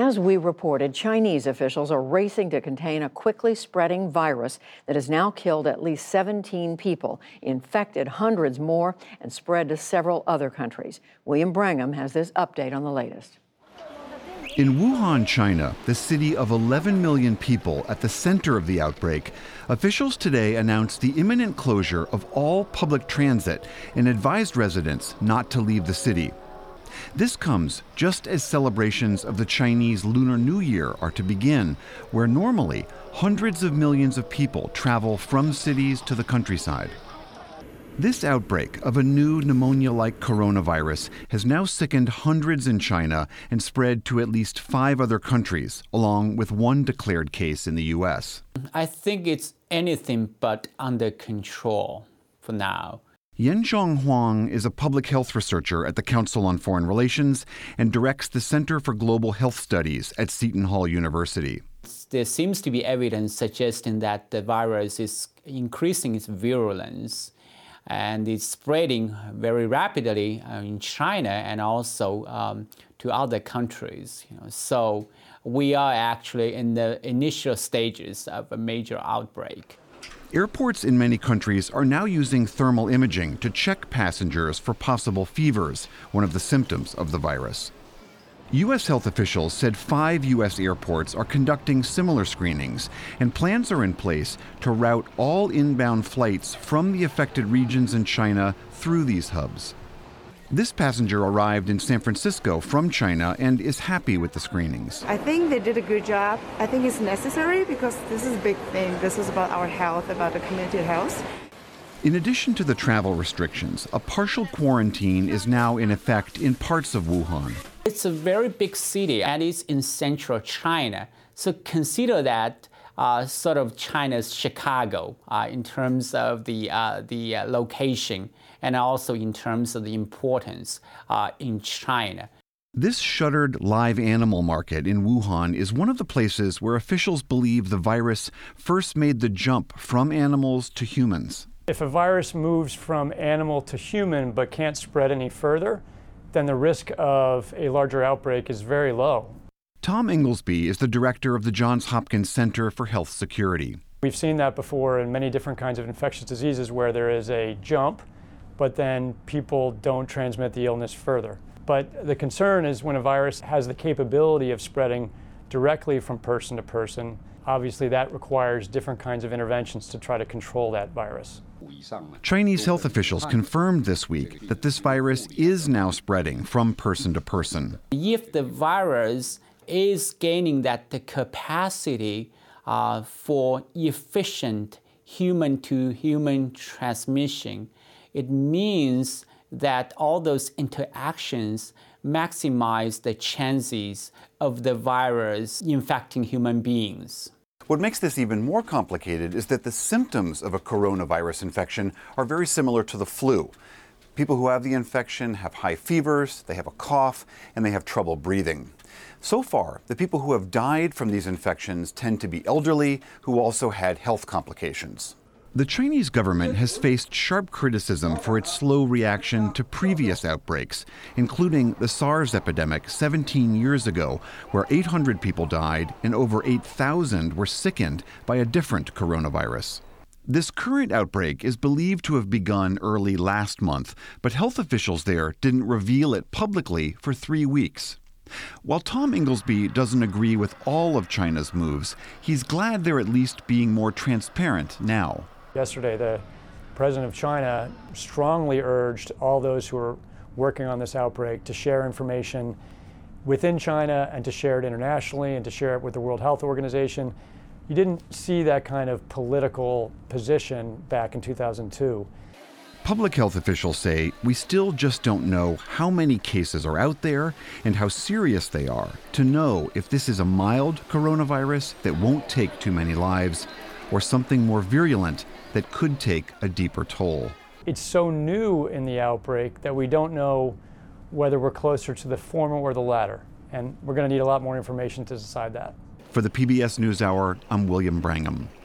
As we reported, Chinese officials are racing to contain a quickly spreading virus that has now killed at least 17 people, infected hundreds more, and spread to several other countries. William Brangham has this update on the latest. In Wuhan, China, the city of 11 million people at the center of the outbreak, officials today announced the imminent closure of all public transit and advised residents not to leave the city. This comes just as celebrations of the Chinese Lunar New Year are to begin, where normally hundreds of millions of people travel from cities to the countryside. This outbreak of a new pneumonia-like coronavirus has now sickened hundreds in China and spread to at least 5 other countries, along with one declared case in the U.S. I think it's anything but under control for now. Yanzhong Huang is a public health researcher at the Council on Foreign Relations and directs the Center for Global Health Studies at Seton Hall University. There seems to be evidence suggesting that the virus is increasing its virulence, and it's spreading very rapidly in China and also to other countries. So we are actually in the initial stages of a major outbreak. Airports in many countries are now using thermal imaging to check passengers for possible fevers, one of the symptoms of the virus. U.S. health officials said 5 U.S. airports are conducting similar screenings, and plans are in place to route all inbound flights from the affected regions in China through these hubs. This passenger arrived in San Francisco from China and is happy with the screenings. I think they did a good job. I think it's necessary because this is a big thing. This is about our health, about the community health. In addition to the travel restrictions, a partial quarantine is now in effect in parts of Wuhan. It's a very big city and it's in central China. So consider that sort of China's Chicago in terms of the location and also in terms of the importance in China. This shuttered live animal market in Wuhan is one of the places where officials believe the virus first made the jump from animals to humans. If a virus moves from animal to human but can't spread any further, then the risk of a larger outbreak is very low. Tom Inglesby is the director of the Johns Hopkins Center for Health Security. We've seen that before in many different kinds of infectious diseases where there is a jump, but then people don't transmit the illness further. But the concern is when a virus has the capability of spreading directly from person to person, obviously that requires different kinds of interventions to try to control that virus. Chinese health officials confirmed this week that this virus is now spreading from person to person. If the virus is gaining that capacity for efficient human-to-human transmission, it means that all those interactions maximize the chances of the virus infecting human beings. What makes this even more complicated is that the symptoms of a coronavirus infection are very similar to the flu. People who have the infection have high fevers, they have a cough, and they have trouble breathing. So far, the people who have died from these infections tend to be elderly who also had health complications. The Chinese government has faced sharp criticism for its slow reaction to previous outbreaks, including the SARS epidemic 17 years ago, where 800 people died and over 8,000 were sickened by a different coronavirus. This current outbreak is believed to have begun early last month, but health officials there didn't reveal it publicly for 3 weeks. While Tom Inglesby doesn't agree with all of China's moves, he's glad they're at least being more transparent now. Yesterday, the president of China strongly urged all those who are working on this outbreak to share information within China and to share it internationally and to share it with the World Health Organization. You didn't see that kind of political position back in 2002. Public health officials say we still just don't know how many cases are out there and how serious they are to know if this is a mild coronavirus that won't take too many lives or something more virulent that could take a deeper toll. It's so new in the outbreak that we don't know whether we're closer to the former or the latter, and we're going to need a lot more information to decide that. For the PBS NewsHour, I'm William Brangham.